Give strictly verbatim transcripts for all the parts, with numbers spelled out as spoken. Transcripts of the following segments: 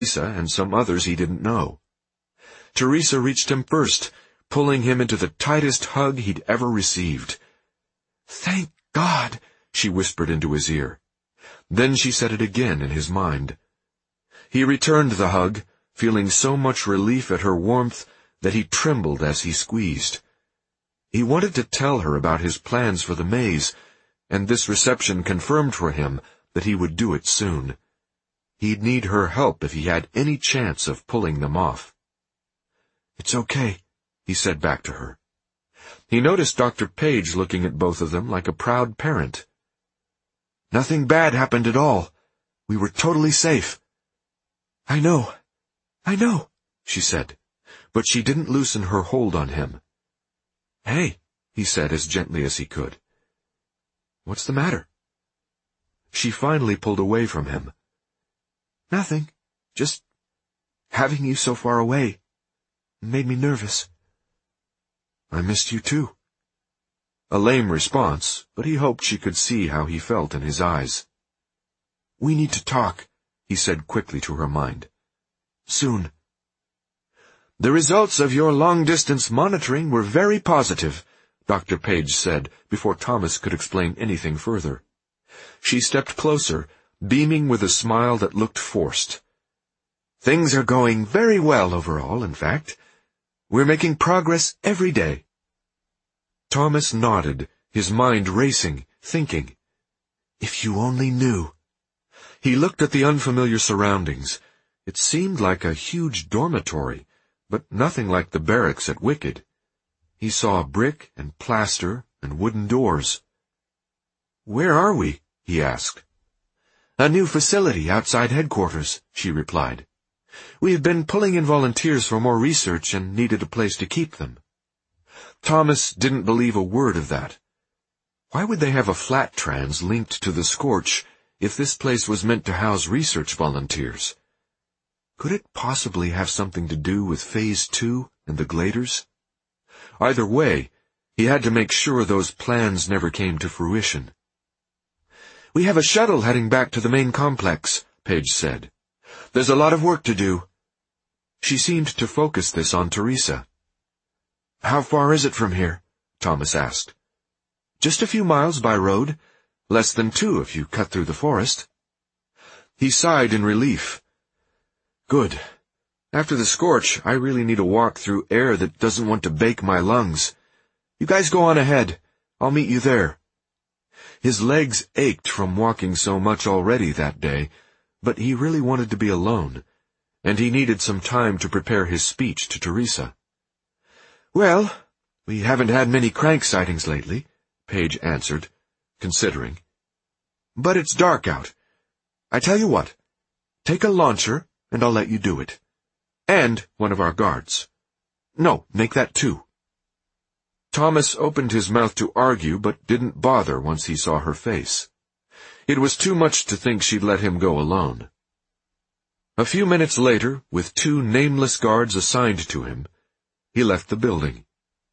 Teresa and some others he didn't know. Teresa reached him first, pulling him into the tightest hug he'd ever received. "Thank God," she whispered into his ear. Then she said it again in his mind. He returned the hug, feeling so much relief at her warmth that he trembled as he squeezed. He wanted to tell her about his plans for the maze, and this reception confirmed for him that he would do it soon. He'd need her help if he had any chance of pulling them off. "It's okay," he said back to her. He noticed Doctor Page looking at both of them like a proud parent. "Nothing bad happened at all. We were totally safe." "I know, I know," she said, but she didn't loosen her hold on him. "Hey," he said as gently as he could. "What's the matter?" She finally pulled away from him. "Nothing. Just having you so far away made me nervous." "I missed you too." A lame response, but he hoped she could see how he felt in his eyes. "We need to talk," he said quickly to her mind. "Soon." "The results of your long-distance monitoring were very positive," Doctor Page said, before Thomas could explain anything further. She stepped closer, beaming with a smile that looked forced. "Things are going very well overall, in fact. We're making progress every day." Thomas nodded, his mind racing, thinking, "If you only knew." He looked at the unfamiliar surroundings. It seemed like a huge dormitory, but nothing like the barracks at Wicked. He saw brick and plaster and wooden doors. "Where are we?" he asked. "A new facility outside headquarters," she replied. "We have been pulling in volunteers for more research and needed a place to keep them." Thomas didn't believe a word of that. Why would they have a flat trans linked to the Scorch if this place was meant to house research volunteers? Could it possibly have something to do with Phase Two and the Gladers? Either way, he had to make sure those plans never came to fruition. "We have a shuttle heading back to the main complex," Page said. "There's a lot of work to do." She seemed to focus this on Teresa. "How far is it from here?" Thomas asked. "Just a few miles by road. Less than two if you cut through the forest." He sighed in relief. "Good. After the Scorch, I really need a walk through air that doesn't want to bake my lungs. You guys go on ahead. I'll meet you there." His legs ached from walking so much already that day, but he really wanted to be alone, and he needed some time to prepare his speech to Teresa. "Well, we haven't had many crank sightings lately," Page answered, considering. "But it's dark out. I tell you what, take a launcher and I'll let you do it. And one of our guards. No, make that two." Thomas opened his mouth to argue, but didn't bother once he saw her face. It was too much to think she'd let him go alone. A few minutes later, with two nameless guards assigned to him, he left the building.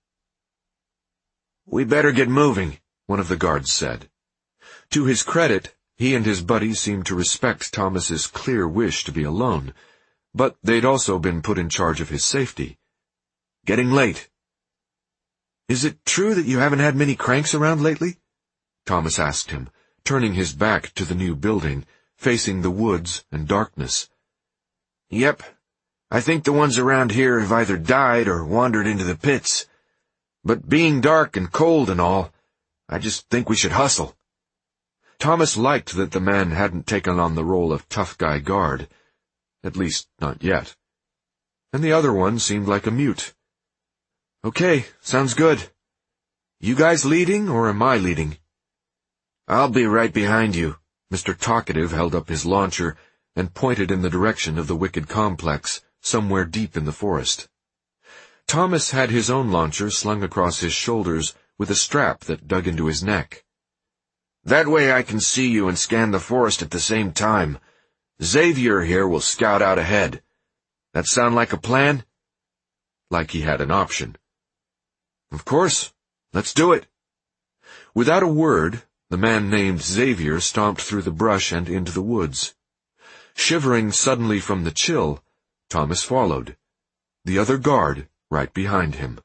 "We better get moving," one of the guards said. To his credit, he and his buddy seemed to respect Thomas's clear wish to be alone, but they'd also been put in charge of his safety. "Getting late." "Is it true that you haven't had many cranks around lately?" Thomas asked him, turning his back to the new building, facing the woods and darkness. "Yep. I think the ones around here have either died or wandered into the pits. But being dark and cold and all, I just think we should hustle." Thomas liked that the man hadn't taken on the role of tough guy guard. At least, not yet. And the other one seemed like a mute. "Okay, sounds good. You guys leading, or am I leading?" "I'll be right behind you." Mister Talkative held up his launcher and pointed in the direction of the Wicked complex, somewhere deep in the forest. Thomas had his own launcher slung across his shoulders with a strap that dug into his neck. "That way I can see you and scan the forest at the same time. Xavier here will scout out ahead. That sound like a plan?" Like he had an option. "Of course. Let's do it." Without a word, the man named Xavier stomped through the brush and into the woods. Shivering suddenly from the chill, Thomas followed, the other guard right behind him.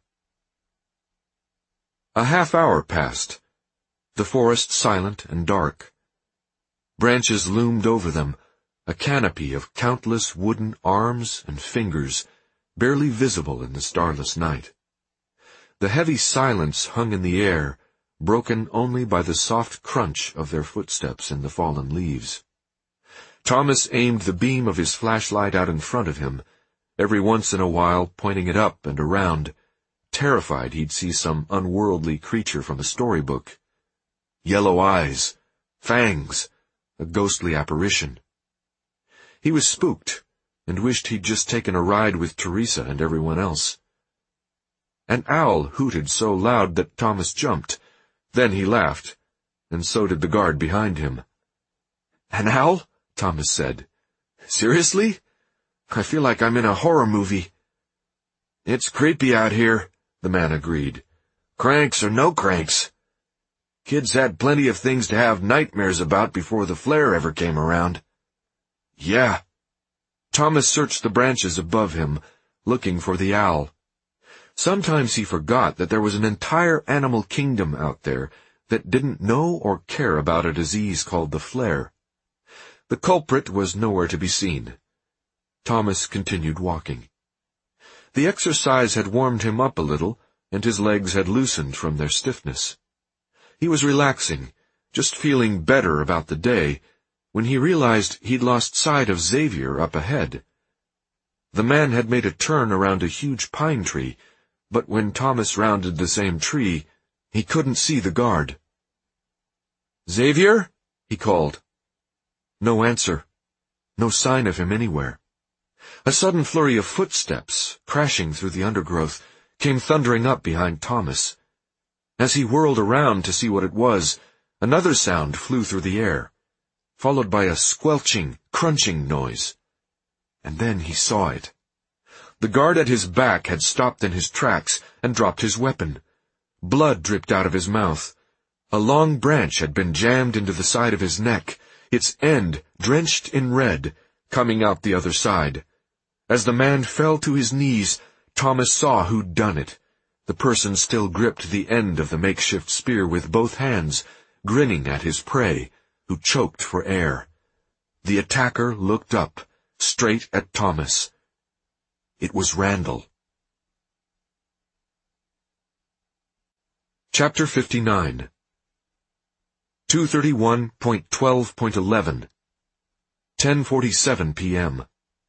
A half hour passed, the forest silent and dark. Branches loomed over them, a canopy of countless wooden arms and fingers, barely visible in the starless night. The heavy silence hung in the air, broken only by the soft crunch of their footsteps in the fallen leaves. Thomas aimed the beam of his flashlight out in front of him, every once in a while pointing it up and around, terrified he'd see some unworldly creature from a storybook. Yellow eyes, fangs, a ghostly apparition. He was spooked, and wished he'd just taken a ride with Teresa and everyone else. An owl hooted so loud that Thomas jumped. Then he laughed, and so did the guard behind him. "An owl?" Thomas said. "Seriously? I feel like I'm in a horror movie." "It's creepy out here," the man agreed. "Cranks or no cranks. Kids had plenty of things to have nightmares about before the flare ever came around." "Yeah." Thomas searched the branches above him, looking for the owl. Sometimes he forgot that there was an entire animal kingdom out there that didn't know or care about a disease called the flare. The culprit was nowhere to be seen. Thomas continued walking. The exercise had warmed him up a little, and his legs had loosened from their stiffness. He was relaxing, just feeling better about the day, when he realized he'd lost sight of Xavier up ahead. The man had made a turn around a huge pine tree, but when Thomas rounded the same tree, he couldn't see the guard. "Xavier?" he called. No answer. No sign of him anywhere. A sudden flurry of footsteps, crashing through the undergrowth, came thundering up behind Thomas. As he whirled around to see what it was, another sound flew through the air, followed by a squelching, crunching noise. And then he saw it. The guard at his back had stopped in his tracks and dropped his weapon. Blood dripped out of his mouth. A long branch had been jammed into the side of his neck, its end drenched in red, coming out the other side. As the man fell to his knees, Thomas saw who'd done it. The person still gripped the end of the makeshift spear with both hands, grinning at his prey, who choked for air. The attacker looked up, straight at Thomas. It was Randall. Chapter fifty-nine. two thirty-one point twelve point eleven. ten forty-seven p m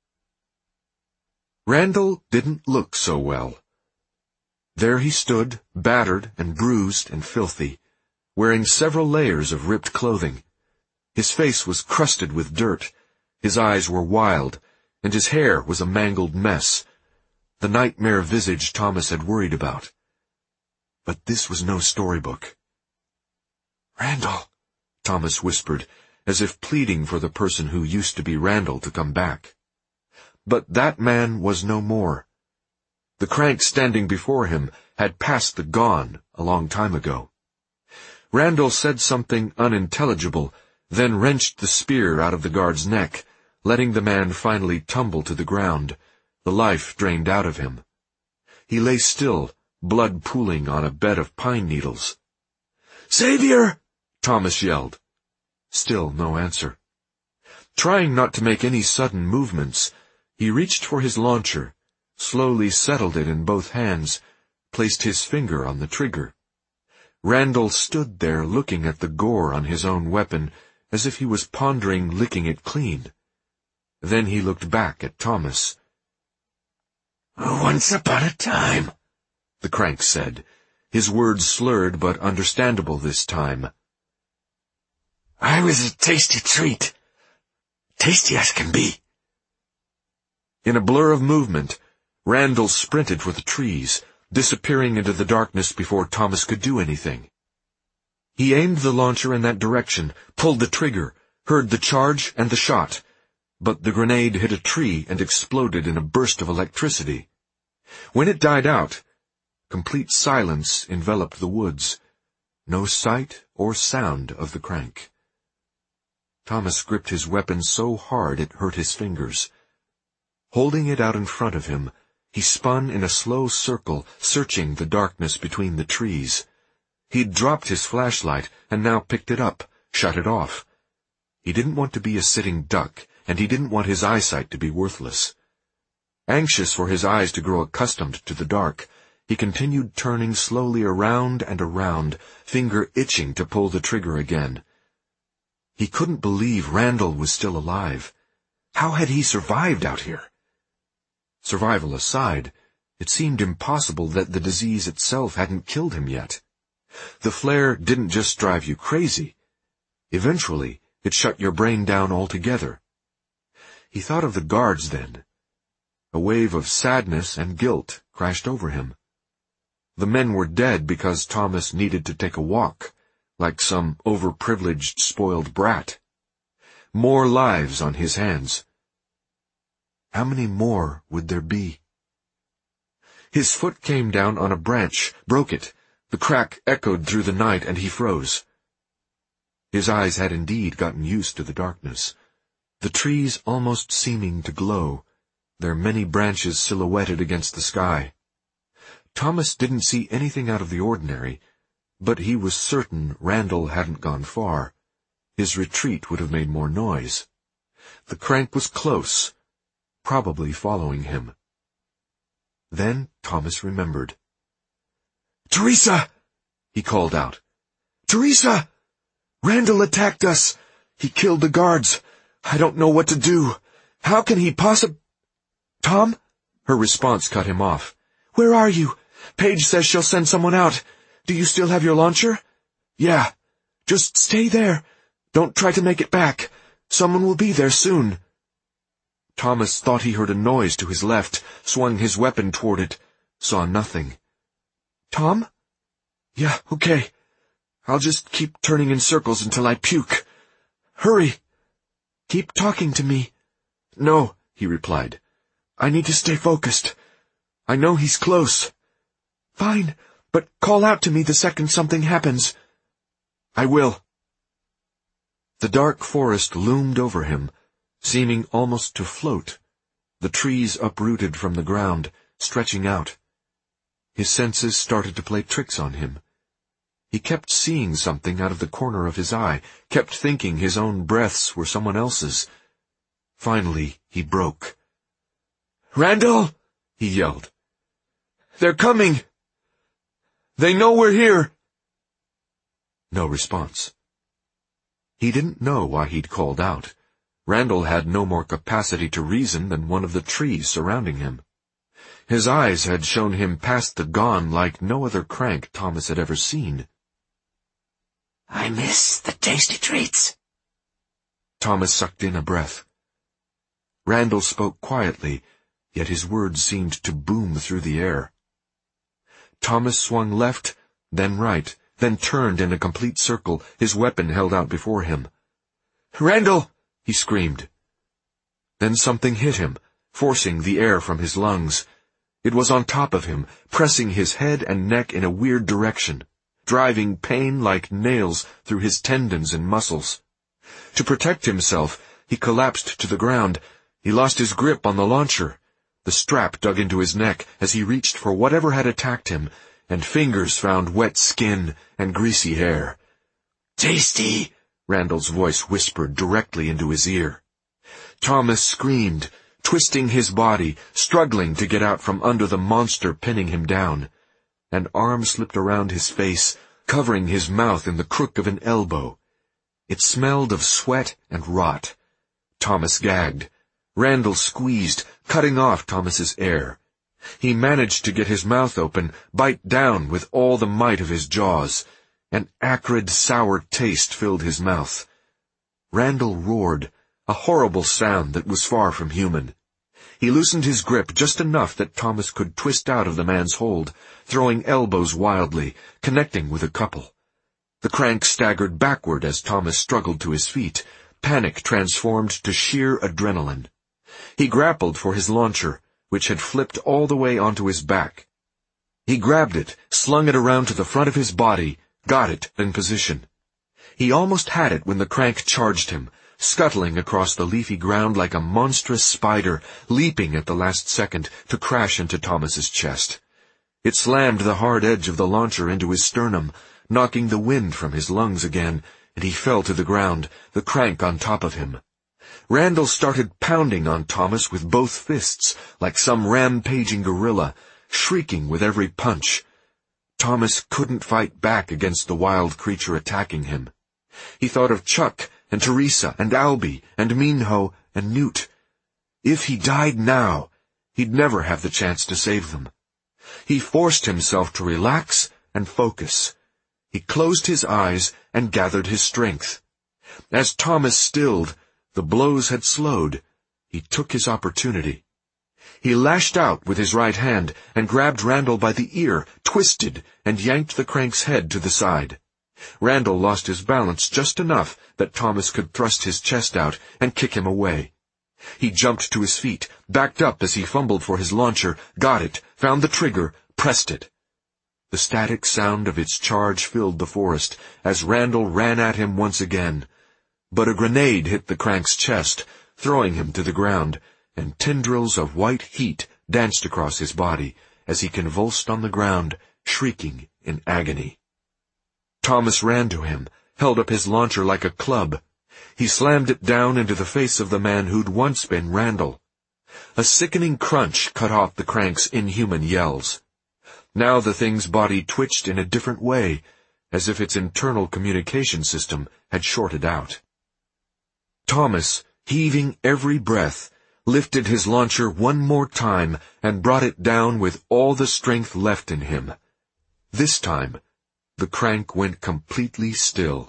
Randall didn't look so well. There he stood, battered and bruised and filthy, wearing several layers of ripped clothing. His face was crusted with dirt, his eyes were wild, and his hair was a mangled mess, the nightmare visage Thomas had worried about. But this was no storybook. "Randall," Thomas whispered, as if pleading for the person who used to be Randall to come back. But that man was no more. The crank standing before him had passed the gone a long time ago. Randall said something unintelligible, then wrenched the spear out of the guard's neck, letting the man finally tumble to the ground, the life drained out of him. He lay still, blood pooling on a bed of pine needles. "Xavier!" Thomas yelled. Still no answer. Trying not to make any sudden movements, he reached for his launcher, slowly settled it in both hands, placed his finger on the trigger. Randall stood there looking at the gore on his own weapon, as if he was pondering licking it clean. Then he looked back at Thomas. "Once upon a time," the crank said, his words slurred but understandable this time. "I was a tasty treat. Tasty as can be." In a blur of movement, Randall sprinted for the trees, disappearing into the darkness before Thomas could do anything. He aimed the launcher in that direction, pulled the trigger, heard the charge and the shot, but the grenade hit a tree and exploded in a burst of electricity. When it died out, complete silence enveloped the woods, no sight or sound of the crank. Thomas gripped his weapon so hard it hurt his fingers. Holding it out in front of him, he spun in a slow circle, searching the darkness between the trees. He'd dropped his flashlight and now picked it up, shut it off. He didn't want to be a sitting duck, and he didn't want his eyesight to be worthless. Anxious for his eyes to grow accustomed to the dark, he continued turning slowly around and around, finger itching to pull the trigger again. He couldn't believe Randall was still alive. How had he survived out here? Survival aside, it seemed impossible that the disease itself hadn't killed him yet. The flare didn't just drive you crazy. Eventually, it shut your brain down altogether. He thought of the guards then. A wave of sadness and guilt crashed over him. The men were dead because Thomas needed to take a walk, like some overprivileged, spoiled brat. More lives on his hands. How many more would there be? His foot came down on a branch, broke it. The crack echoed through the night, and he froze. His eyes had indeed gotten used to the darkness, the trees almost seeming to glow, their many branches silhouetted against the sky. Thomas didn't see anything out of the ordinary, but he was certain Randall hadn't gone far. His retreat would have made more noise. The crank was close, probably following him. Then Thomas remembered. "Teresa!" he called out. "Teresa! Randall attacked us. He killed the guards. I don't know what to do. How can he possibly—" "Tom?" Her response cut him off. "Where are you? Paige says she'll send someone out. Do you still have your launcher?" "Yeah. Just stay there. Don't try to make it back. Someone will be there soon." Thomas thought he heard a noise to his left, swung his weapon toward it, saw nothing. "Tom?" "Yeah, okay. I'll just keep turning in circles until I puke. Hurry. Keep talking to me." "No," he replied. "I need to stay focused. I know he's close." "Fine, but call out to me the second something happens." "I will." The dark forest loomed over him, seeming almost to float, the trees uprooted from the ground, stretching out. His senses started to play tricks on him. He kept seeing something out of the corner of his eye, kept thinking his own breaths were someone else's. Finally, he broke. "Randall!" he yelled. "They're coming! They know we're here!" No response. He didn't know why he'd called out. Randall had no more capacity to reason than one of the trees surrounding him. His eyes had shown him past the gone like no other crank Thomas had ever seen. "I miss the tasty treats." Thomas sucked in a breath. Randall spoke quietly, yet his words seemed to boom through the air. Thomas swung left, then right, then turned in a complete circle, his weapon held out before him. "Randall!" he screamed. Then something hit him, forcing the air from his lungs. It was on top of him, pressing his head and neck in a weird direction, driving pain like nails through his tendons and muscles. To protect himself, he collapsed to the ground. He lost his grip on the launcher. The strap dug into his neck as he reached for whatever had attacked him, and fingers found wet skin and greasy hair. "Tasty!" Randall's voice whispered directly into his ear. Thomas screamed, twisting his body, struggling to get out from under the monster pinning him down. An arm slipped around his face, covering his mouth in the crook of an elbow. It smelled of sweat and rot. Thomas gagged. Randall squeezed, cutting off Thomas's air. He managed to get his mouth open, bite down with all the might of his jaws. An acrid, sour taste filled his mouth. Randall roared, a horrible sound that was far from human. He loosened his grip just enough that Thomas could twist out of the man's hold, throwing elbows wildly, connecting with a couple. The crank staggered backward as Thomas struggled to his feet, panic transformed to sheer adrenaline. He grappled for his launcher, which had flipped all the way onto his back. He grabbed it, slung it around to the front of his body, got it in position. He almost had it when the crank charged him, scuttling across the leafy ground like a monstrous spider, leaping at the last second to crash into Thomas's chest. It slammed the hard edge of the launcher into his sternum, knocking the wind from his lungs again, and he fell to the ground, the crank on top of him. Randall started pounding on Thomas with both fists, like some rampaging gorilla, shrieking with every punch. Thomas couldn't fight back against the wild creature attacking him. He thought of Chuck and Teresa and Albie and Minho and Newt. If he died now, he'd never have the chance to save them. He forced himself to relax and focus. He closed his eyes and gathered his strength. As Thomas stilled, the blows had slowed. He took his opportunity. He lashed out with his right hand and grabbed Randall by the ear, twisted, and yanked the crank's head to the side. Randall lost his balance just enough that Thomas could thrust his chest out and kick him away. He jumped to his feet, backed up as he fumbled for his launcher, got it, found the trigger, pressed it. The static sound of its charge filled the forest as Randall ran at him once again. But a grenade hit the crank's chest, throwing him to the ground, and tendrils of white heat danced across his body as he convulsed on the ground, shrieking in agony. Thomas ran to him, held up his launcher like a club. He slammed it down into the face of the man who'd once been Randall. A sickening crunch cut off the crank's inhuman yells. Now the thing's body twitched in a different way, as if its internal communication system had shorted out. Thomas, heaving every breath, lifted his launcher one more time and brought it down with all the strength left in him. This time, the crank went completely still.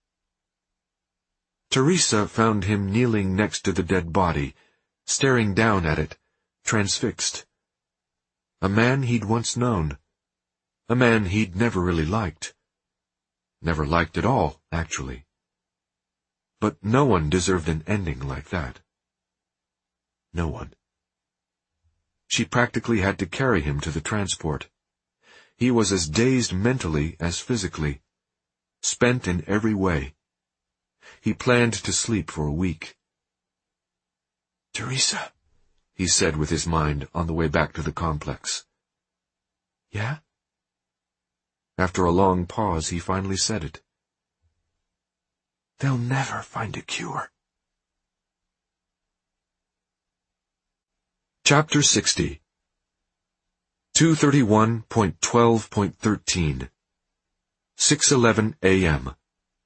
Teresa found him kneeling next to the dead body, staring down at it, transfixed. A man he'd once known. A man he'd never really liked. Never liked at all, actually. But no one deserved an ending like that. No one. She practically had to carry him to the transport. He was as dazed mentally as physically, spent in every way. He planned to sleep for a week. "Teresa," he said with his mind on the way back to the complex. "Yeah?" After a long pause, he finally said it. "They'll never find a cure." Chapter sixty. two thirty-one point twelve point thirteen. six eleven a m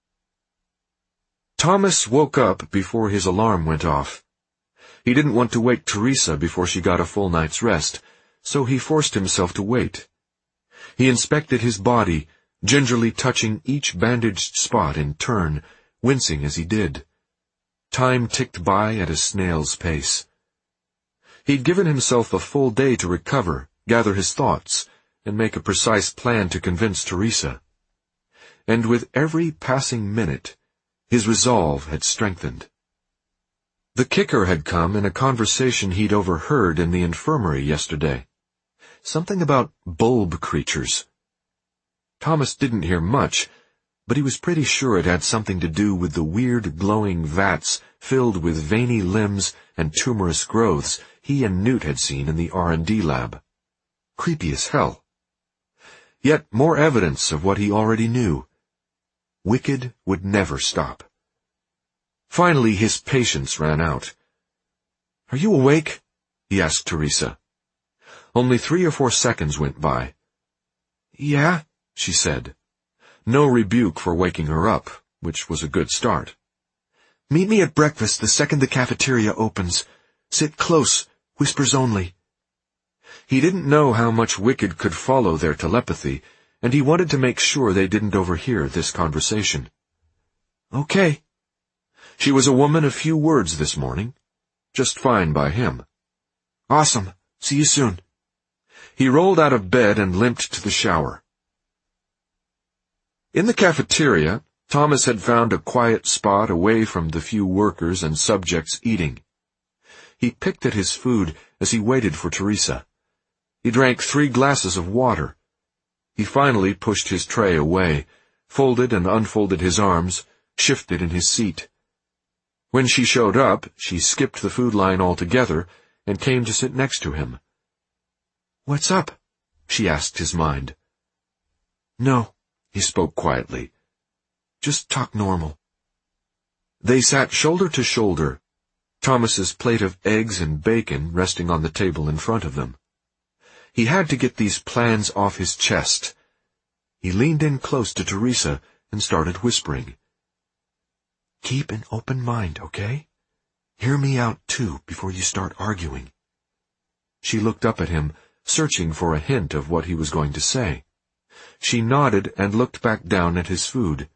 Thomas woke up before his alarm went off. He didn't want to wake Teresa before she got a full night's rest, so he forced himself to wait. He inspected his body, gingerly touching each bandaged spot in turn, wincing as he did. Time ticked by at a snail's pace. He'd given himself a full day to recover, gather his thoughts, and make a precise plan to convince Teresa. And with every passing minute, his resolve had strengthened. The kicker had come in a conversation he'd overheard in the infirmary yesterday. Something about bulb creatures. Thomas didn't hear much, but he was pretty sure it had something to do with the weird glowing vats filled with veiny limbs and tumorous growths he and Newt had seen in the R and D lab. Creepy as hell. Yet more evidence of what he already knew. Wicked would never stop. Finally, his patience ran out. "Are you awake?" he asked Teresa. Only three or four seconds went by. "Yeah," she said. No rebuke for waking her up, which was a good start. "Meet me at breakfast the second the cafeteria opens. Sit close, whispers only." He didn't know how much Wicked could follow their telepathy, and he wanted to make sure they didn't overhear this conversation. "Okay." She was a woman of few words this morning. Just fine by him. "Awesome. See you soon." He rolled out of bed and limped to the shower. In the cafeteria, Thomas had found a quiet spot away from the few workers and subjects eating. He picked at his food as he waited for Teresa. He drank three glasses of water. He finally pushed his tray away, folded and unfolded his arms, shifted in his seat. When she showed up, she skipped the food line altogether and came to sit next to him. "What's up?" she asked his mind. "No," he spoke quietly. "Just talk normal." They sat shoulder to shoulder, Thomas's plate of eggs and bacon resting on the table in front of them. He had to get these plans off his chest. He leaned in close to Teresa and started whispering. "Keep an open mind, okay? Hear me out, too, before you start arguing." She looked up at him, searching for a hint of what he was going to say. She nodded and looked back down at his food.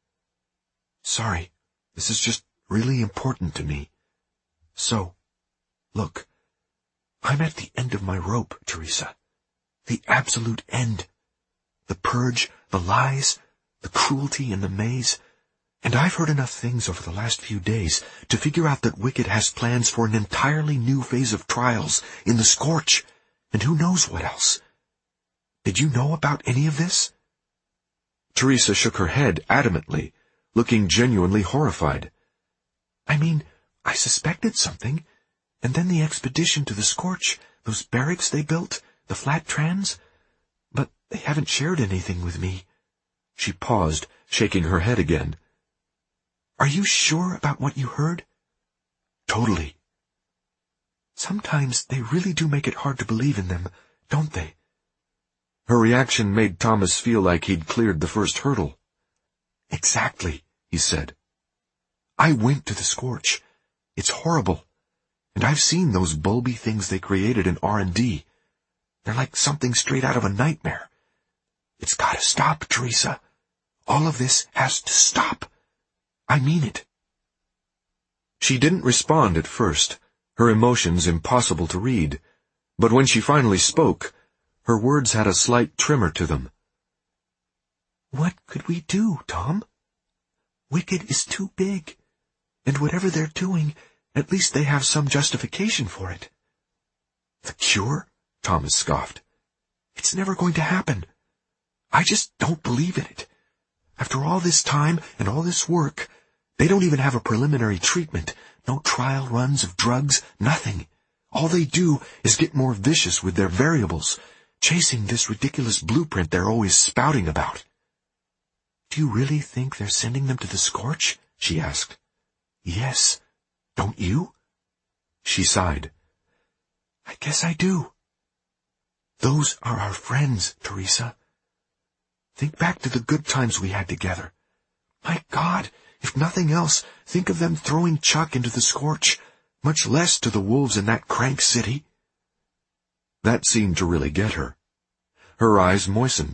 "Sorry, this is just really important to me. So, look, I'm at the end of my rope, Teresa. The absolute end. The purge, the lies, the cruelty in the maze. And I've heard enough things over the last few days to figure out that Wicked has plans for an entirely new phase of trials in the Scorch, and who knows what else. Did you know about any of this?" Teresa shook her head adamantly, looking genuinely horrified. "I mean, I suspected something, and then the expedition to the Scorch, those barracks they built, the flat trans, but they haven't shared anything with me." She paused, shaking her head again. "Are you sure about what you heard?" "Totally." "Sometimes they really do make it hard to believe in them, don't they?" Her reaction made Thomas feel like he'd cleared the first hurdle. "Exactly," he said. "I went to the Scorch. It's horrible. And I've seen those bulby things they created in R and D. They're like something straight out of a nightmare. It's gotta stop, Teresa. All of this has to stop. I mean it." She didn't respond at first, her emotions impossible to read, but when she finally spoke, her words had a slight tremor to them. "What could we do, Tom? Wicked is too big, and whatever they're doing, at least they have some justification for it." "The cure?" Thomas scoffed. "It's never going to happen. I just don't believe in it. After all this time and all this work, they don't even have a preliminary treatment, no trial runs of drugs, nothing. All they do is get more vicious with their variables, chasing this ridiculous blueprint they're always spouting about." "Do you really think they're sending them to the Scorch?" she asked. "Yes. Don't you?" She sighed. "I guess I do. Those are our friends, Teresa. Think back to the good times we had together. My God, if nothing else, think of them throwing Chuck into the Scorch, much less to the wolves in that crank city." That seemed to really get her. Her eyes moistened.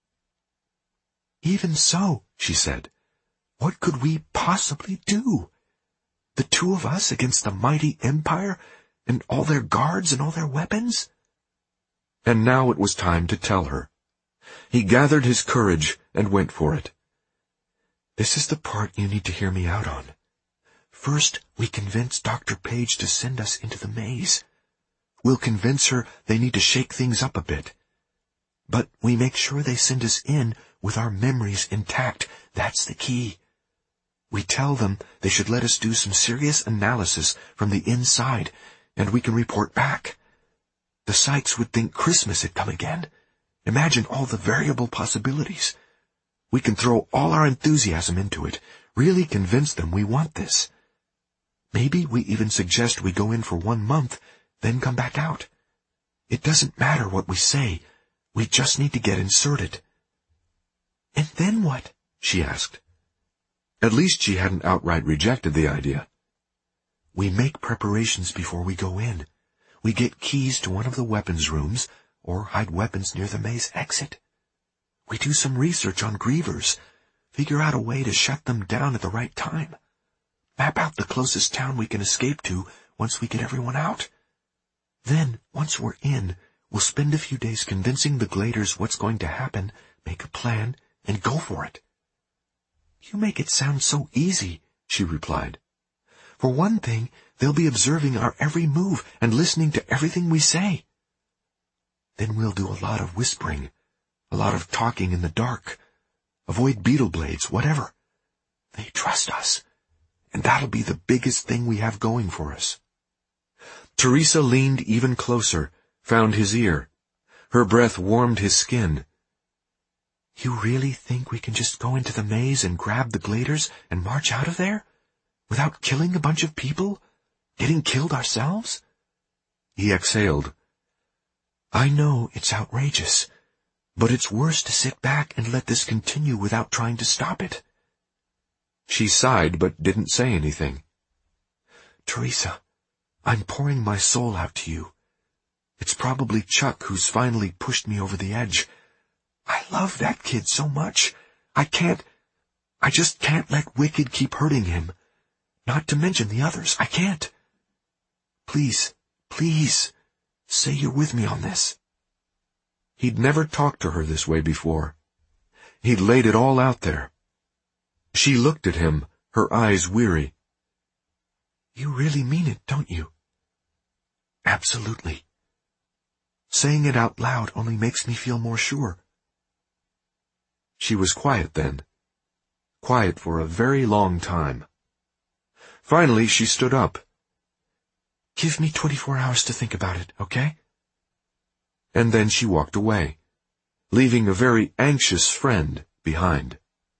"Even so," she said, "what could we possibly do? The two of us against the mighty Empire, and all their guards and all their weapons?" And now it was time to tell her. He gathered his courage and went for it. "This is the part you need to hear me out on. First, we convince Doctor Page to send us into the maze. We'll convince her they need to shake things up a bit. But we make sure they send us in with our memories intact. That's the key. We tell them they should let us do some serious analysis from the inside, and we can report back. The Sykes would think Christmas had come again. Imagine all the variable possibilities. We can throw all our enthusiasm into it, really convince them we want this. Maybe we even suggest we go in for one month, then come back out. It doesn't matter what we say. We just need to get inserted." "And then what?" she asked. At least she hadn't outright rejected the idea. "We make preparations before we go in. We get keys to one of the weapons rooms, or hide weapons near the maze exit. We do some research on grievers, figure out a way to shut them down at the right time. Map out the closest town we can escape to once we get everyone out. Then, once we're in, we'll spend a few days convincing the Gladers what's going to happen, make a plan, and go for it." "You make it sound so easy," she replied. "For one thing, they'll be observing our every move and listening to everything we say. Then we'll do a lot of whispering, a lot of talking in the dark. Avoid beetle blades, whatever. They trust us. and that'll be the biggest thing we have going for us." Teresa leaned even closer, found his ear. Her breath warmed his skin. "You really think we can just go into the maze and grab the gladers and march out of there? Without killing a bunch of people? Getting killed ourselves?" He exhaled. "I know it's outrageous, but it's worse to sit back and let this continue without trying to stop it." She sighed but didn't say anything. "Teresa, I'm pouring my soul out to you. It's probably Chuck who's finally pushed me over the edge. I love that kid so much. I can't, I just can't let Wicked keep hurting him. Not to mention the others. I can't. Please, please, say you're with me on this." He'd never talked to her this way before. He'd laid it all out there. She looked at him, her eyes weary. "You really mean it, don't you?" "Absolutely. Saying it out loud only makes me feel more sure." She was quiet then. Quiet for a very long time. Finally, she stood up. "Give me twenty-four hours to think about it, okay?" And then she walked away, leaving a very anxious friend behind.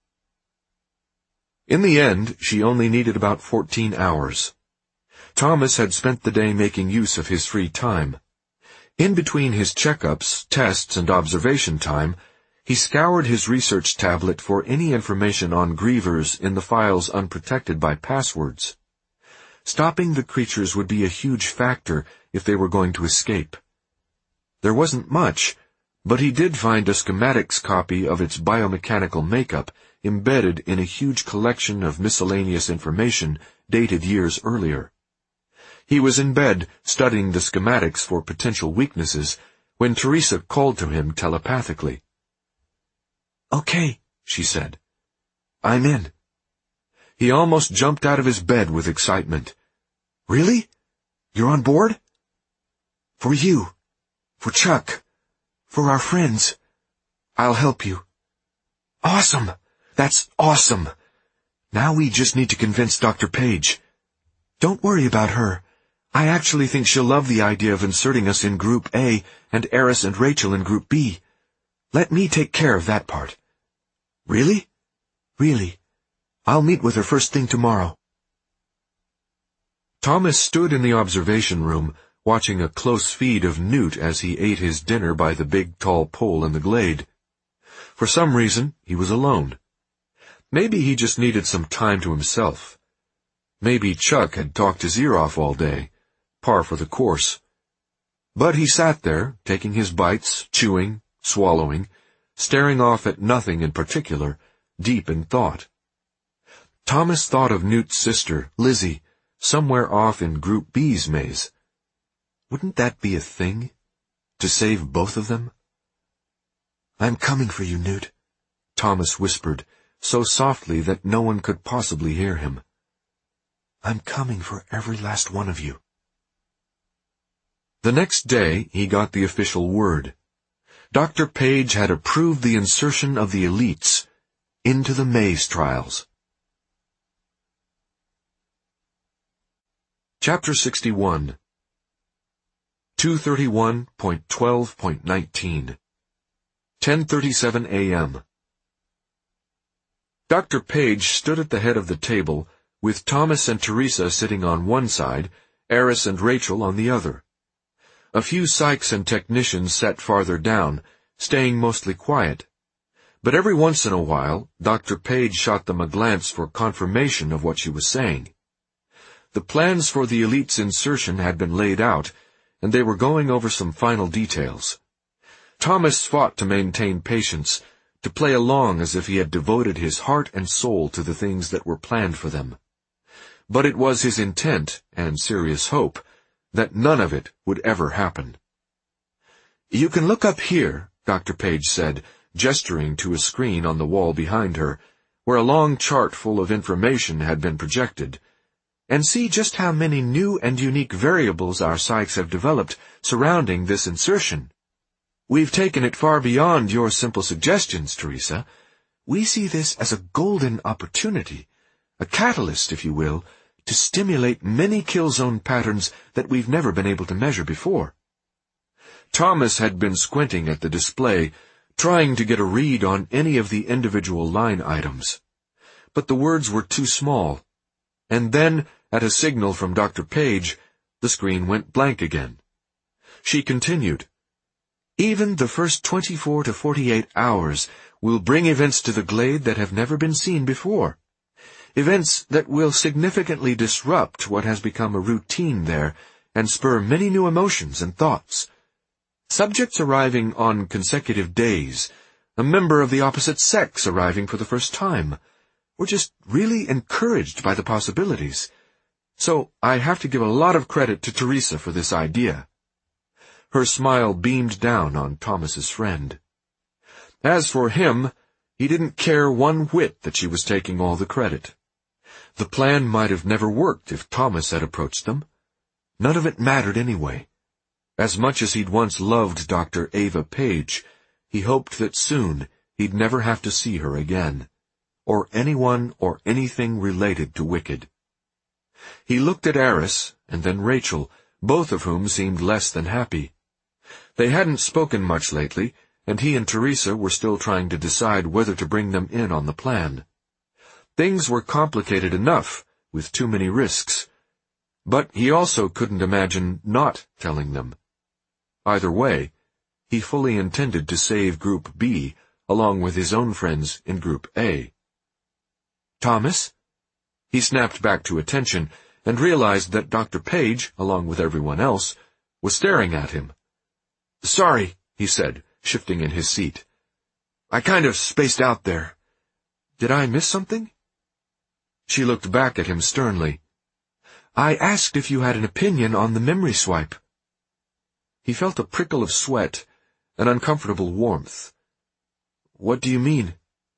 In the end, she only needed about fourteen hours. Thomas had spent the day making use of his free time. In between his checkups, tests, and observation time, he scoured his research tablet for any information on grievers in the files unprotected by passwords. Stopping the creatures would be a huge factor if they were going to escape. There wasn't much, but he did find a schematics copy of its biomechanical makeup embedded in a huge collection of miscellaneous information dated years earlier. He was in bed studying the schematics for potential weaknesses when Teresa called to him telepathically. "Okay," she said. "I'm in." He almost jumped out of his bed with excitement. "Really? You're on board?" "For you. For Chuck. For our friends. I'll help you." "Awesome! That's awesome! Now we just need to convince Doctor Page. Don't worry about her. I actually think she'll love the idea of inserting us in Group A and Eris and Rachel in Group B. Let me take care of that part." "Really?" "Really. I'll meet with her first thing tomorrow." Thomas stood in the observation room, watching a close feed of Newt as he ate his dinner by the big tall pole in the glade. For some reason, he was alone. Maybe he just needed some time to himself. Maybe Chuck had talked his ear off all day. Par for the course. But he sat there, taking his bites, chewing, swallowing, staring off at nothing in particular, deep in thought. Thomas thought of Newt's sister, Lizzie, somewhere off in Group B's maze. Wouldn't that be a thing? To save both of them? "I'm coming for you, Newt," Thomas whispered, so softly that no one could possibly hear him. "I'm coming for every last one of you." The next day, he got the official word. Doctor Page had approved the insertion of the elites into the maze trials. Chapter sixty-one. two thirty-one point twelve point nineteen. ten thirty-seven a m Doctor Page stood at the head of the table, with Thomas and Teresa sitting on one side, Eris and Rachel on the other. A few psychs and technicians sat farther down, staying mostly quiet. But every once in a while, Doctor Page shot them a glance for confirmation of what she was saying. The plans for the elite's insertion had been laid out, and they were going over some final details. Thomas fought to maintain patience, to play along as if he had devoted his heart and soul to the things that were planned for them. But it was his intent, and serious hope, that none of it would ever happen. "You can look up here," Doctor Page said, gesturing to a screen on the wall behind her, where a long chart full of information had been projected, "and see just how many new and unique variables our psychs have developed surrounding this insertion. We've taken it far beyond your simple suggestions, Teresa. We see this as a golden opportunity, a catalyst, if you will, to stimulate many kill zone patterns that we've never been able to measure before. Thomas had been squinting at the display, trying to get a read on any of the individual line items. But the words were too small, and then, at a signal from Doctor Page, the screen went blank again. She continued, "Even the first twenty-four to forty-eight hours will bring events to the glade that have never been seen before. Events that will significantly disrupt what has become a routine there and spur many new emotions and thoughts. Subjects arriving on consecutive days, a member of the opposite sex arriving for the first time. We're just really encouraged by the possibilities. So I have to give a lot of credit to Teresa for this idea." Her smile beamed down on Thomas's friend. As for him, he didn't care one whit that she was taking all the credit. The plan might have never worked if Thomas had approached them. None of it mattered anyway. As much as he'd once loved Doctor Ava Page, he hoped that soon he'd never have to see her again, or anyone or anything related to Wicked. He looked at Eris and then Rachel, both of whom seemed less than happy. They hadn't spoken much lately, and he and Teresa were still trying to decide whether to bring them in on the plan. Things were complicated enough, with too many risks. But he also couldn't imagine not telling them. Either way, he fully intended to save Group B, along with his own friends in Group A. "Thomas?" He snapped back to attention, and realized that Doctor Page, along with everyone else, was staring at him. "Sorry," he said, shifting in his seat. "I kind of spaced out there. Did I miss something?" She looked back at him sternly. "I asked if you had an opinion on the memory swipe." He felt a prickle of sweat, an uncomfortable warmth. "What do you mean?"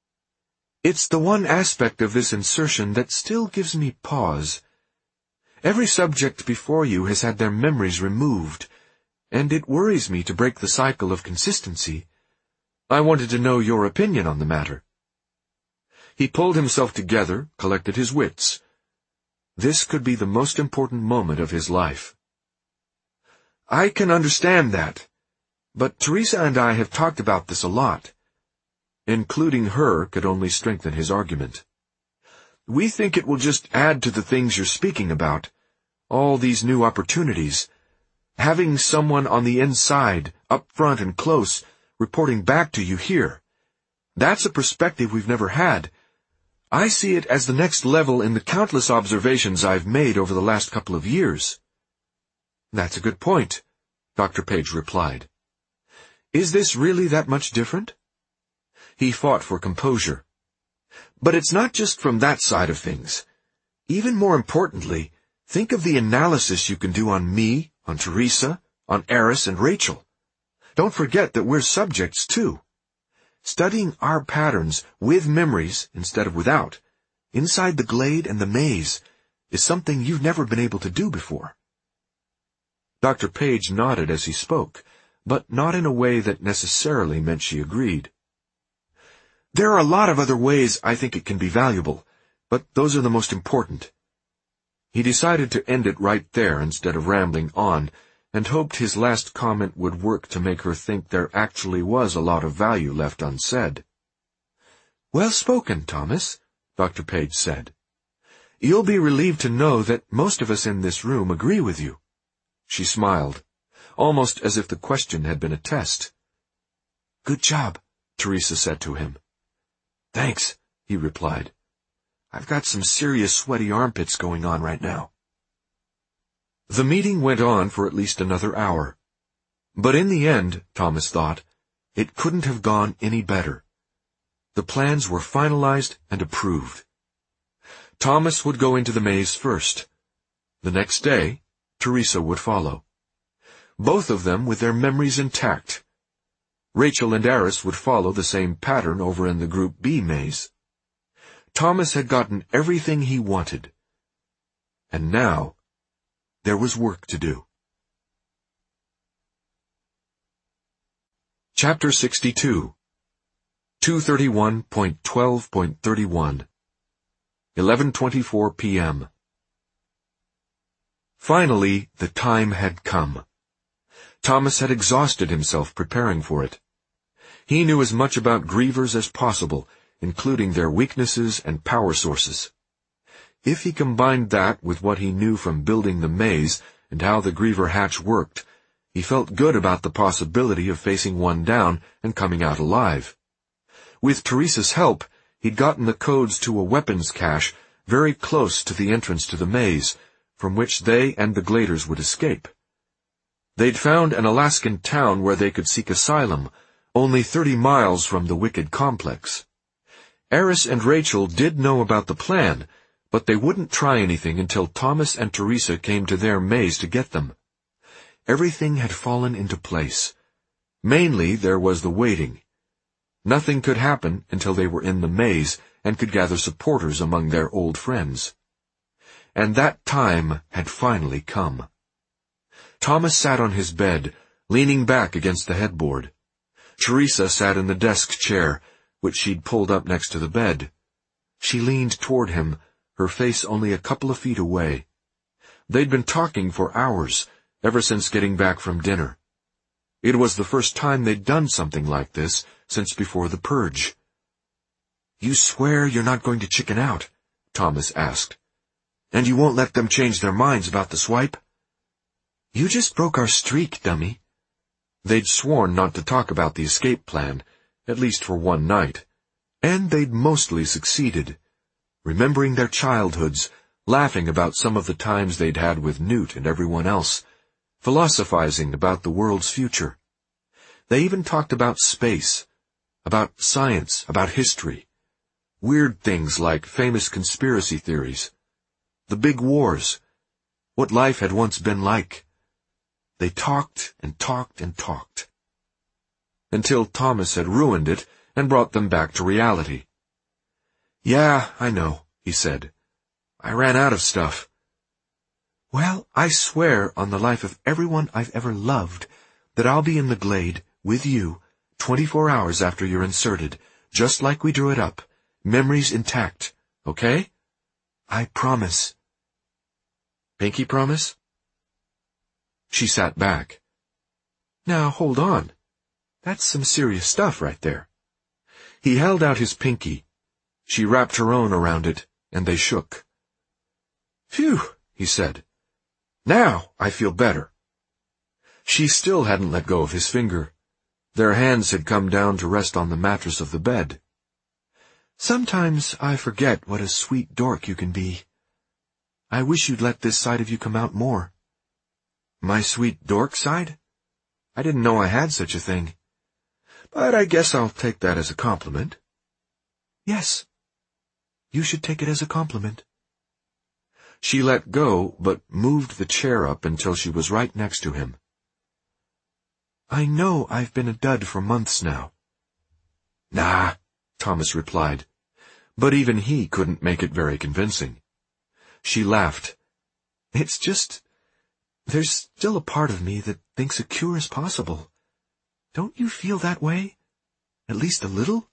"It's the one aspect of this insertion that still gives me pause. Every subject before you has had their memories removed, and it worries me to break the cycle of consistency. I wanted to know your opinion on the matter." He pulled himself together, collected his wits. This could be the most important moment of his life. "I can understand that, but Teresa and I have talked about this a lot." Including her could only strengthen his argument. "We think it will just add to the things you're speaking about, all these new opportunities. Having someone on the inside, up front and close, reporting back to you here. That's a perspective we've never had. I see it as the next level in the countless observations I've made over the last couple of years." "That's a good point," Doctor Page replied. "Is this really that much different?" He fought for composure. "But it's not just from that side of things. Even more importantly, think of the analysis you can do on me, on Teresa, on Eris and Rachel. Don't forget that we're subjects, too. Studying our patterns with memories instead of without, inside the glade and the maze, is something you've never been able to do before." Doctor Page nodded as he spoke, but not in a way that necessarily meant she agreed. "There are a lot of other ways I think it can be valuable, but those are the most important." He decided to end it right there instead of rambling on, and hoped his last comment would work to make her think there actually was a lot of value left unsaid. "Well spoken, Thomas," Doctor Page said. "You'll be relieved to know that most of us in this room agree with you." She smiled, almost as if the question had been a test. "Good job," Teresa said to him. "Thanks," he replied. "I've got some serious sweaty armpits going on right now." The meeting went on for at least another hour. But in the end, Thomas thought, it couldn't have gone any better. The plans were finalized and approved. Thomas would go into the maze first. The next day, Teresa would follow. Both of them with their memories intact. Rachel and Eris would follow the same pattern over in the Group B maze. Thomas had gotten everything he wanted. And now, there was work to do. Chapter sixty-two, two thirty-one point twelve point thirty-one. eleven twenty-four p m Finally, the time had come. Thomas had exhausted himself preparing for it. He knew as much about grievers as possible, including their weaknesses and power sources. If he combined that with what he knew from building the maze and how the griever hatch worked, he felt good about the possibility of facing one down and coming out alive. With Teresa's help, he'd gotten the codes to a weapons cache very close to the entrance to the maze, from which they and the Gladers would escape. They'd found an Alaskan town where they could seek asylum, only thirty miles from the Wicked complex. Eris and Rachel did know about the plan, but they wouldn't try anything until Thomas and Teresa came to their maze to get them. Everything had fallen into place. Mainly there was the waiting. Nothing could happen until they were in the maze and could gather supporters among their old friends. And that time had finally come. Thomas sat on his bed, leaning back against the headboard. Teresa sat in the desk chair, which she'd pulled up next to the bed. She leaned toward him, her face only a couple of feet away. They'd been talking for hours, ever since getting back from dinner. It was the first time they'd done something like this since before the purge. "You swear you're not going to chicken out?" Thomas asked. "And you won't let them change their minds about the swipe?" "You just broke our streak, dummy." They'd sworn not to talk about the escape plan, at least for one night. And they'd mostly succeeded, remembering their childhoods, laughing about some of the times they'd had with Newt and everyone else, philosophizing about the world's future. They even talked about space, about science, about history, weird things like famous conspiracy theories, the big wars, what life had once been like. They talked and talked and talked, until Thomas had ruined it and brought them back to reality. "Yeah, I know," he said. "I ran out of stuff." "Well, I swear on the life of everyone I've ever loved that I'll be in the Glade, with you, twenty-four hours after you're inserted, just like we drew it up, memories intact, okay?" "I promise." "Pinky promise?" She sat back. "Now, hold on. That's some serious stuff right there." He held out his pinky. She wrapped her own around it, and they shook. "Phew," he said. "Now I feel better." She still hadn't let go of his finger. Their hands had come down to rest on the mattress of the bed. "Sometimes I forget what a sweet dork you can be. I wish you'd let this side of you come out more." "My sweet dork side? I didn't know I had such a thing. But I guess I'll take that as a compliment." "Yes. You should take it as a compliment." She let go, but moved the chair up until she was right next to him. "I know I've been a dud for months now." "Nah," Thomas replied, but even he couldn't make it very convincing. She laughed. "It's just, there's still a part of me that thinks a cure is possible. Don't you feel that way? At least a little?"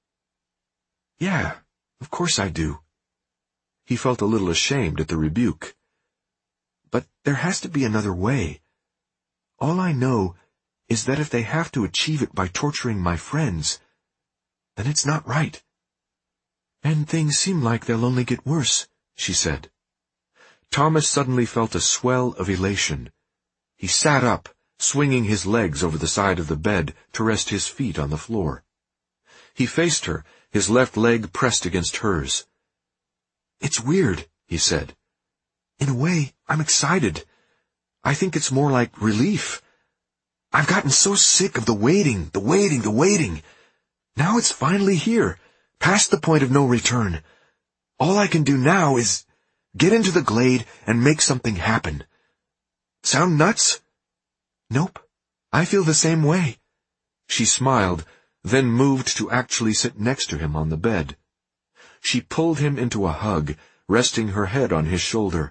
"Yeah, of course I do." He felt a little ashamed at the rebuke. "But there has to be another way. All I know is that if they have to achieve it by torturing my friends, then it's not right. And things seem like they'll only get worse," she said. Thomas suddenly felt a swell of elation. He sat up, swinging his legs over the side of the bed to rest his feet on the floor. He faced her, his left leg pressed against hers. "It's weird," he said. "In a way, I'm excited. I think it's more like relief. I've gotten so sick of the waiting, the waiting, the waiting. Now it's finally here, past the point of no return. All I can do now is get into the Glade and make something happen. Sound nuts?" "Nope. I feel the same way." She smiled, then moved to actually sit next to him on the bed. She pulled him into a hug, resting her head on his shoulder.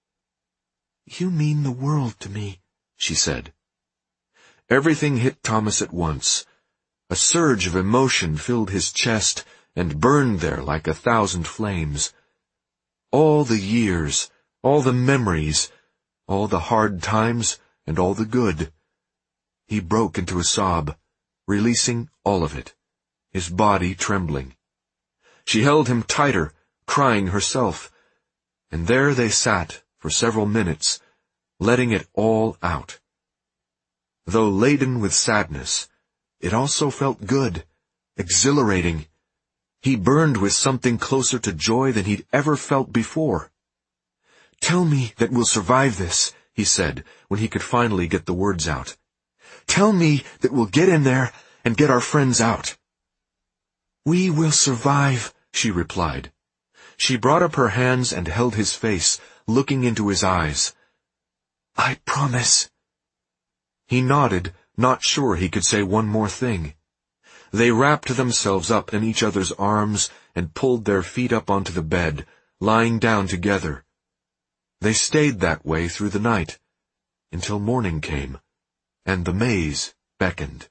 "You mean the world to me," she said. Everything hit Thomas at once. A surge of emotion filled his chest and burned there like a thousand flames. All the years, all the memories, all the hard times, and all the good. He broke into a sob, releasing all of it, his body trembling. She held him tighter, crying herself, and there they sat for several minutes, letting it all out. Though laden with sadness, it also felt good, exhilarating. He burned with something closer to joy than he'd ever felt before. "Tell me that we'll survive this," he said, when he could finally get the words out. "Tell me that we'll get in there and get our friends out." "We will survive," she replied. She brought up her hands and held his face, looking into his eyes. "I promise." He nodded, not sure he could say one more thing. They wrapped themselves up in each other's arms and pulled their feet up onto the bed, lying down together. They stayed that way through the night, until morning came, and the maze beckoned.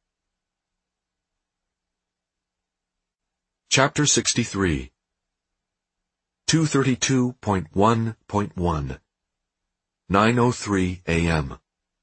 Chapter sixty-three. two thirty-two point one point one. nine oh three a m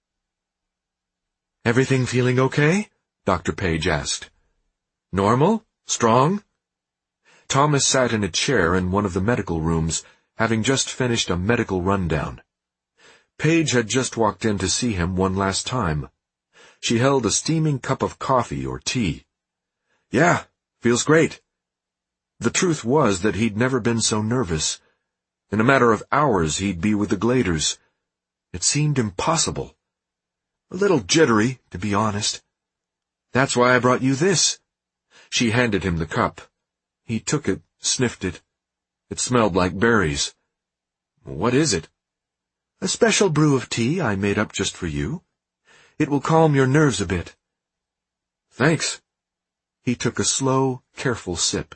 "Everything feeling okay?" Doctor Page asked. "Normal? Strong?" Thomas sat in a chair in one of the medical rooms, having just finished a medical rundown. Page had just walked in to see him one last time. She held a steaming cup of coffee or tea. "Yeah, feels great." The truth was that he'd never been so nervous. In a matter of hours he'd be with the Gladers. It seemed impossible. A little jittery, to be honest. "That's why I brought you this." She handed him the cup. He took it, sniffed it. It smelled like berries. "What is it?" "A special brew of tea I made up just for you. It will calm your nerves a bit." "Thanks." He took a slow, careful sip.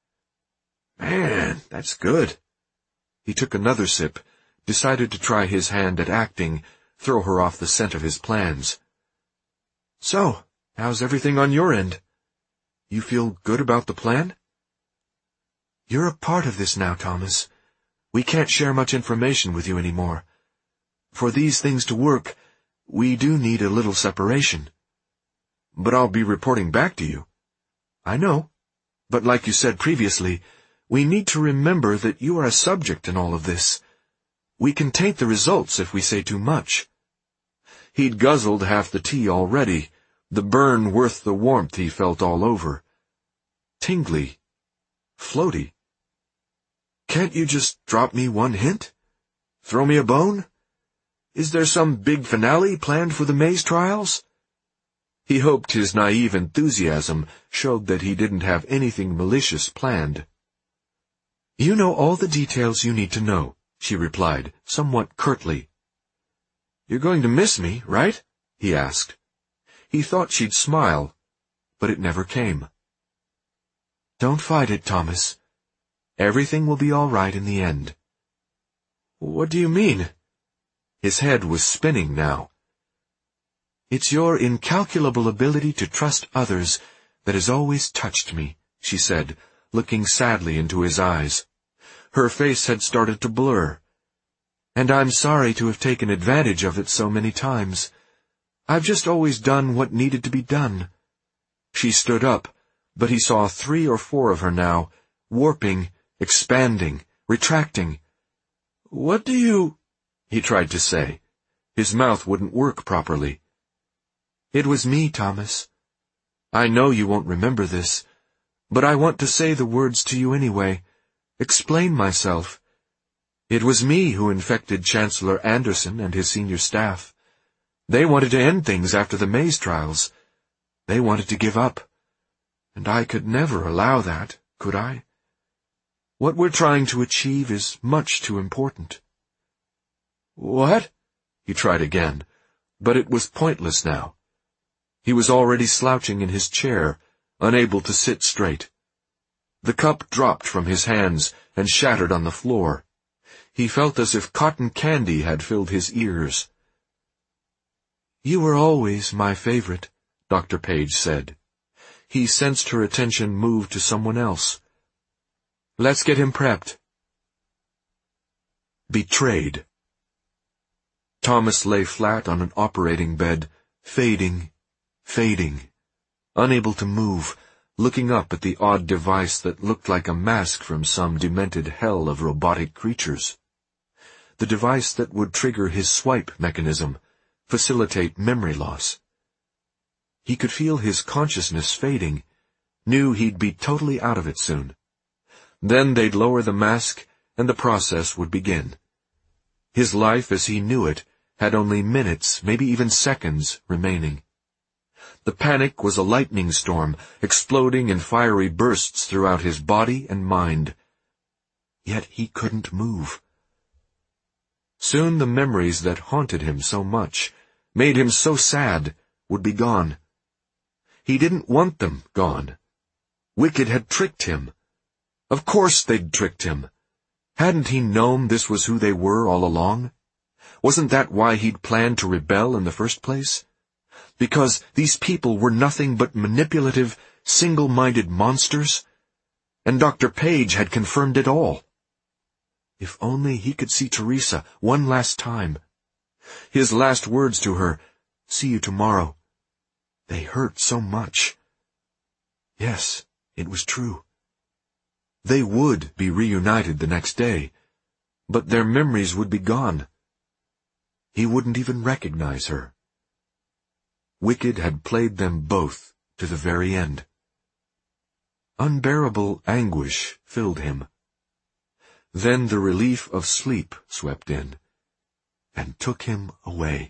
"Man, that's good." He took another sip, decided to try his hand at acting, throw her off the scent of his plans. "So, how's everything on your end? You feel good about the plan?" "You're a part of this now, Thomas. We can't share much information with you anymore. For these things to work, we do need a little separation." "But I'll be reporting back to you." "I know. But like you said previously, we need to remember that you are a subject in all of this. We can taint the results if we say too much." He'd guzzled half the tea already, the burn worth the warmth he felt all over. Tingly. Floaty. "Can't you just drop me one hint? Throw me a bone? Is there some big finale planned for the maze trials?" He hoped his naive enthusiasm showed that he didn't have anything malicious planned. "You know all the details you need to know," she replied, somewhat curtly. "You're going to miss me, right?" he asked. He thought she'd smile, but it never came. "Don't fight it, Thomas. Everything will be all right in the end." "What do you mean?" His head was spinning now. "It's your incalculable ability to trust others that has always touched me," she said, looking sadly into his eyes. Her face had started to blur. "And I'm sorry to have taken advantage of it so many times. I've just always done what needed to be done." She stood up, but he saw three or four of her now, warping, expanding, retracting. "What do you—" he tried to say. His mouth wouldn't work properly. "It was me, Thomas. I know you won't remember this, but I want to say the words to you anyway, explain myself. It was me who infected Chancellor Anderson and his senior staff. They wanted to end things after the maze trials. They wanted to give up. And I could never allow that, could I? What we're trying to achieve is much too important." "What?" He tried again, but it was pointless now. He was already slouching in his chair, unable to sit straight. The cup dropped from his hands and shattered on the floor. He felt as if cotton candy had filled his ears. "You were always my favorite," Doctor Page said. He sensed her attention move to someone else. "Let's get him prepped." Betrayed. Thomas lay flat on an operating bed, fading, fading, unable to move, looking up at the odd device that looked like a mask from some demented hell of robotic creatures. The device that would trigger his swipe mechanism, facilitate memory loss. He could feel his consciousness fading, knew he'd be totally out of it soon. Then they'd lower the mask, and the process would begin. His life as he knew it had only minutes, maybe even seconds, remaining. The panic was a lightning storm, exploding in fiery bursts throughout his body and mind. Yet he couldn't move. Soon the memories that haunted him so much, made him so sad, would be gone. He didn't want them gone. Wicked had tricked him. Of course they'd tricked him. Hadn't he known this was who they were all along? Wasn't that why he'd planned to rebel in the first place? Because these people were nothing but manipulative, single-minded monsters? And Doctor Page had confirmed it all. If only he could see Teresa one last time. His last words to her, "See you tomorrow." They hurt so much. Yes, it was true. They would be reunited the next day, but their memories would be gone. He wouldn't even recognize her. Wicked had played them both to the very end. Unbearable anguish filled him. Then the relief of sleep swept in, and took him away.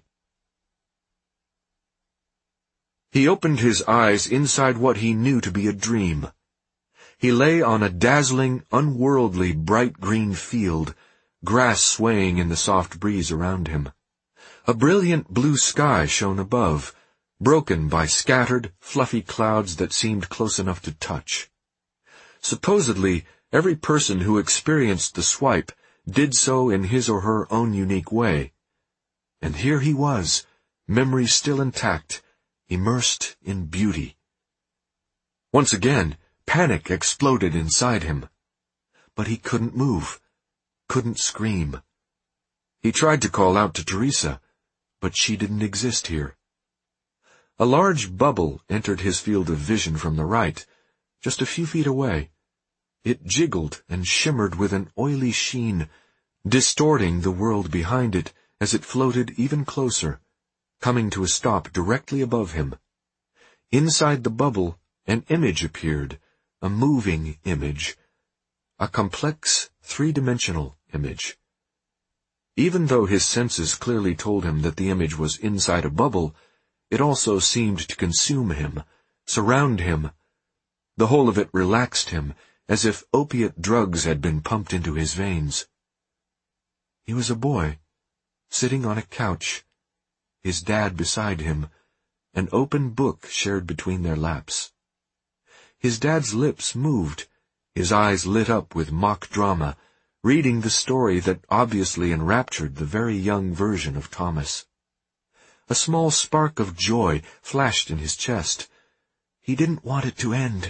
He opened his eyes inside what he knew to be a dream. He lay on a dazzling, unworldly, bright green field, grass swaying in the soft breeze around him. A brilliant blue sky shone above, broken by scattered, fluffy clouds that seemed close enough to touch. Supposedly, every person who experienced the swipe did so in his or her own unique way. And here he was, memory still intact, immersed in beauty. Once again, panic exploded inside him. But he couldn't move, couldn't scream. He tried to call out to Teresa, but she didn't exist here. A large bubble entered his field of vision from the right, just a few feet away. It jiggled and shimmered with an oily sheen, distorting the world behind it as it floated even closer, coming to a stop directly above him. Inside the bubble, an image appeared, a moving image, a complex, three-dimensional image. Even though his senses clearly told him that the image was inside a bubble, it also seemed to consume him, surround him. The whole of it relaxed him, as if opiate drugs had been pumped into his veins. He was a boy, sitting on a couch, his dad beside him, an open book shared between their laps. His dad's lips moved, his eyes lit up with mock drama, reading the story that obviously enraptured the very young version of Thomas. A small spark of joy flashed in his chest. He didn't want it to end.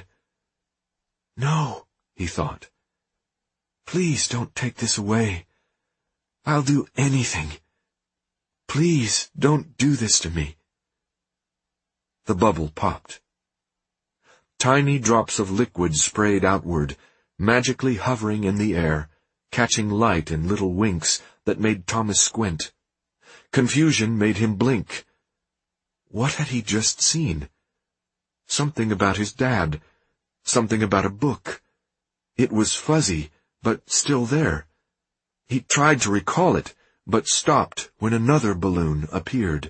No, he thought. Please don't take this away. I'll do anything. Please don't do this to me. The bubble popped. Tiny drops of liquid sprayed outward, magically hovering in the air, catching light in little winks that made Thomas squint. Confusion made him blink. What had he just seen? Something about his dad. Something about a book. It was fuzzy, but still there. He tried to recall it, but stopped when another balloon appeared.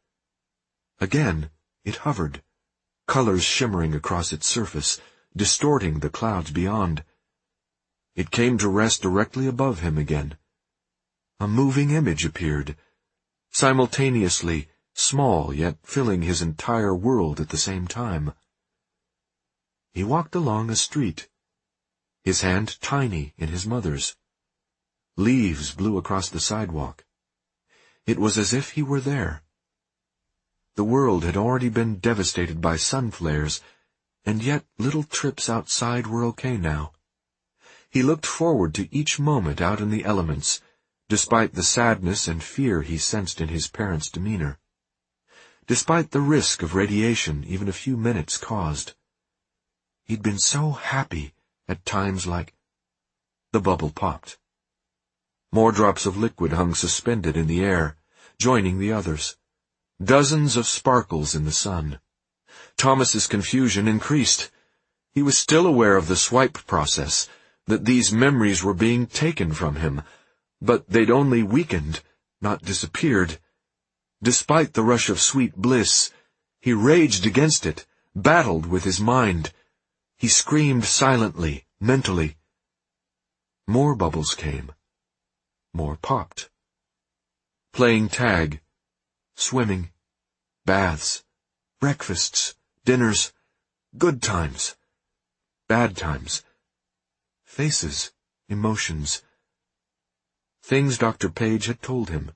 Again, it hovered, colors shimmering across its surface, distorting the clouds beyond. It came to rest directly above him again. A moving image appeared, simultaneously small yet filling his entire world at the same time. He walked along a street, his hand tiny in his mother's. Leaves blew across the sidewalk. It was as if he were there. The world had already been devastated by sun flares, and yet little trips outside were okay now. He looked forward to each moment out in the elements, despite the sadness and fear he sensed in his parents' demeanor. Despite the risk of radiation even a few minutes caused. He'd been so happy at times like... The bubble popped. More drops of liquid hung suspended in the air, joining the others. Dozens of sparkles in the sun. Thomas's confusion increased. He was still aware of the swipe process, that these memories were being taken from him, but they'd only weakened, not disappeared. Despite the rush of sweet bliss, he raged against it, battled with his mind. He screamed silently, mentally. More bubbles came. More popped. Playing tag, swimming, baths, breakfasts, dinners, good times, bad times, faces, emotions, things Doctor Page had told him.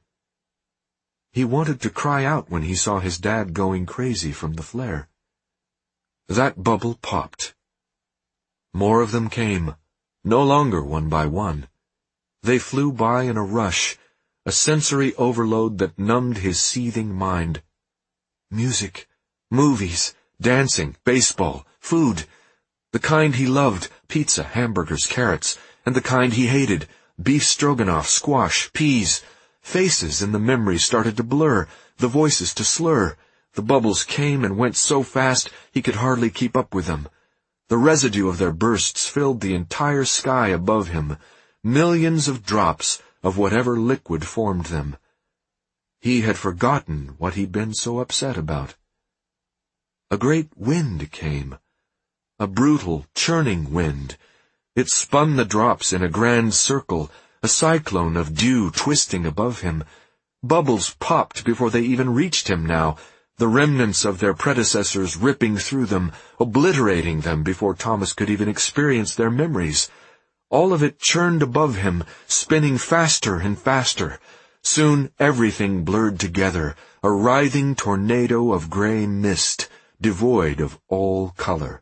He wanted to cry out when he saw his dad going crazy from the flare. That bubble popped. More of them came, no longer one by one. They flew by in a rush, a sensory overload that numbed his seething mind. Music, movies, dancing, baseball, food. The kind he loved, pizza, hamburgers, carrots, and the kind he hated, beef stroganoff, squash, peas. Faces in the memory started to blur, the voices to slur. The bubbles came and went so fast he could hardly keep up with them. The residue of their bursts filled the entire sky above him, millions of drops of whatever liquid formed them. He had forgotten what he'd been so upset about. A great wind came, a brutal, churning wind. It spun the drops in a grand circle, a cyclone of dew twisting above him. Bubbles popped before they even reached him now, the remnants of their predecessors ripping through them, obliterating them before Thomas could even experience their memories. All of it churned above him, spinning faster and faster. Soon everything blurred together, a writhing tornado of gray mist, devoid of all color.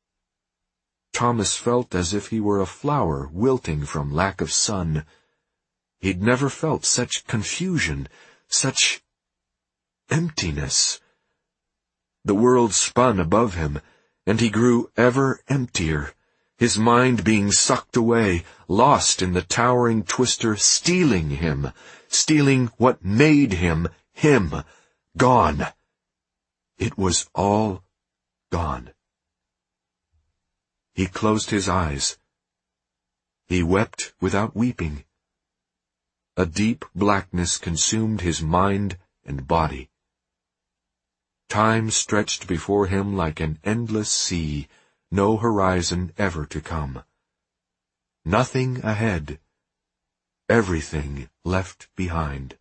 Thomas felt as if he were a flower wilting from lack of sun. He'd never felt such confusion, such emptiness. The world spun above him, and he grew ever emptier, his mind being sucked away, lost in the towering twister, stealing him, stealing what made him, him, gone. It was all gone. He closed his eyes. He wept without weeping. A deep blackness consumed his mind and body. Time stretched before him like an endless sea, no horizon ever to come. Nothing ahead. Everything left behind.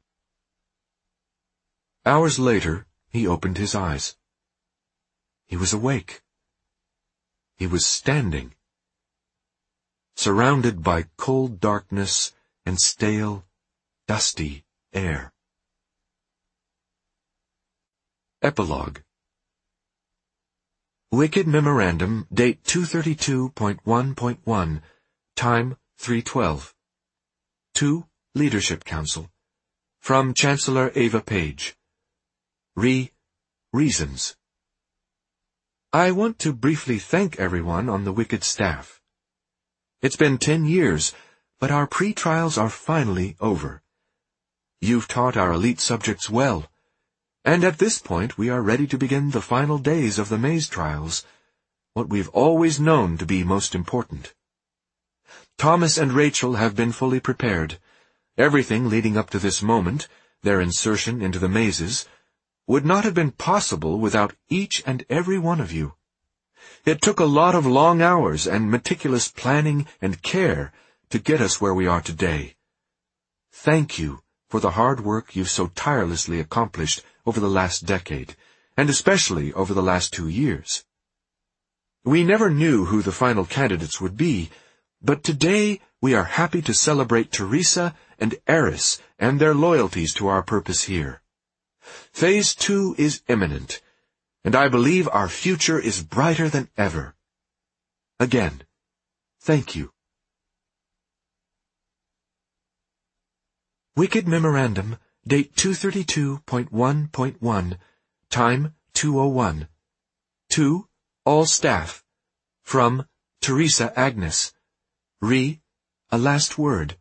Hours later, he opened his eyes. He was awake. He was standing, surrounded by cold darkness and stale, dusty air. Epilogue. Wicked Memorandum, date two thirty-two point one point one, time three twelve. To Leadership Council. From Chancellor Eva Page. Re. Reasons. I want to briefly thank everyone on the Wicked staff. It's been ten years, but our pre-trials are finally over. You've taught our elite subjects well, and at this point we are ready to begin the final days of the maze trials, what we've always known to be most important. Thomas and Rachel have been fully prepared. Everything leading up to this moment, their insertion into the mazes, would not have been possible without each and every one of you. It took a lot of long hours and meticulous planning and care to get us where we are today. Thank you for the hard work you've so tirelessly accomplished over the last decade, and especially over the last two years. We never knew who the final candidates would be, but today we are happy to celebrate Teresa and Eris and their loyalties to our purpose here. Phase two is imminent, and I believe our future is brighter than ever. Again, thank you. Wicked Memorandum, date two thirty-two point one point one, time two oh one. To all staff. From Teresa Agnes. Re. A last word.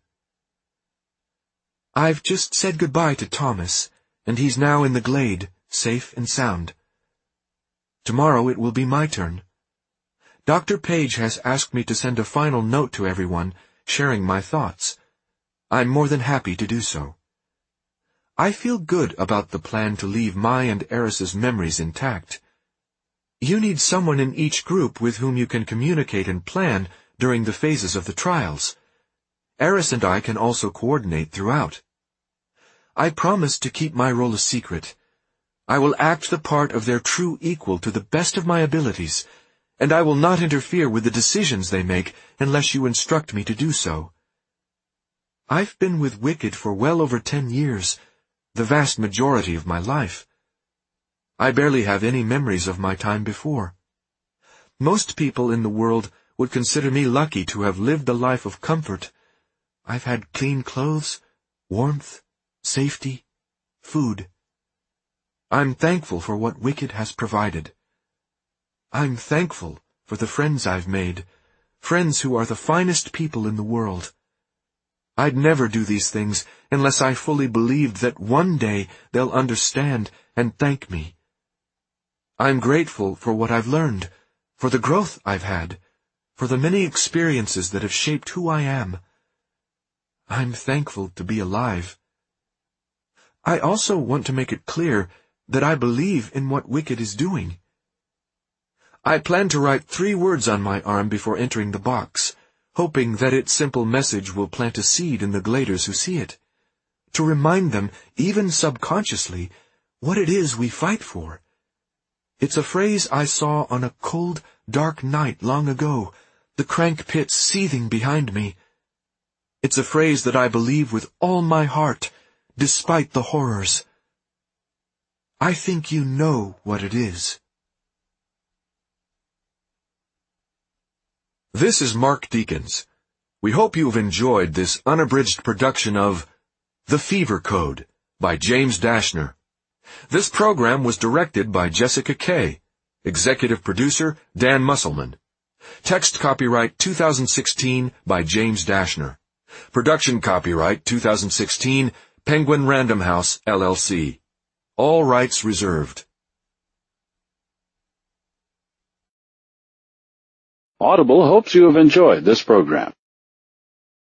I've just said goodbye to Thomas, and he's now in the glade, safe and sound. Tomorrow it will be my turn. Doctor Page has asked me to send a final note to everyone, sharing my thoughts. I'm more than happy to do so. I feel good about the plan to leave my and Eris's memories intact. You need someone in each group with whom you can communicate and plan during the phases of the trials. Eris and I can also coordinate throughout. I promise to keep my role a secret. I will act the part of their true equal to the best of my abilities, and I will not interfere with the decisions they make unless you instruct me to do so. I've been with Wicked for well over ten years, the vast majority of my life. I barely have any memories of my time before. Most people in the world would consider me lucky to have lived a life of comfort. I've had clean clothes, warmth, safety, food. I'm thankful for what Wicked has provided. I'm thankful for the friends I've made, friends who are the finest people in the world. I'd never do these things unless I fully believed that one day they'll understand and thank me. I'm grateful for what I've learned, for the growth I've had, for the many experiences that have shaped who I am. I'm thankful to be alive. I also want to make it clear that I believe in what Wicked is doing. I plan to write three words on my arm before entering the box, hoping that its simple message will plant a seed in the gladers who see it, to remind them, even subconsciously, what it is we fight for. It's a phrase I saw on a cold, dark night long ago, the crank pit seething behind me. It's a phrase that I believe with all my heart, despite the horrors. I think you know what it is. This is Mark Deakins. We hope you have enjoyed this unabridged production of The Fever Code by James Dashner. This program was directed by Jessica Kay. Executive producer Dan Musselman. Text copyright two thousand sixteen by James Dashner. Production copyright two thousand sixteen Penguin Random House, L L C. All rights reserved. Audible hopes you have enjoyed this program.